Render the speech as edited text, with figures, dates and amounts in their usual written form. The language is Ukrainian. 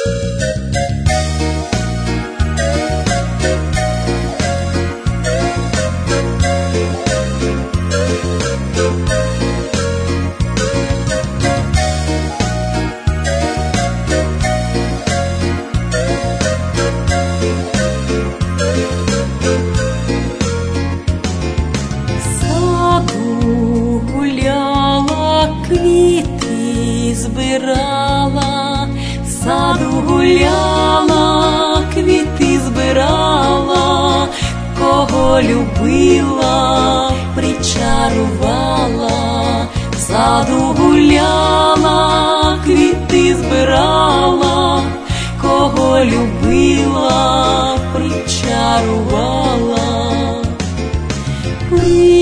Квіти збирала, в саду гуляла, квіти збирала, кого любила, причарувала, в саду гуляла, квіти збирала, кого любила, причарувала.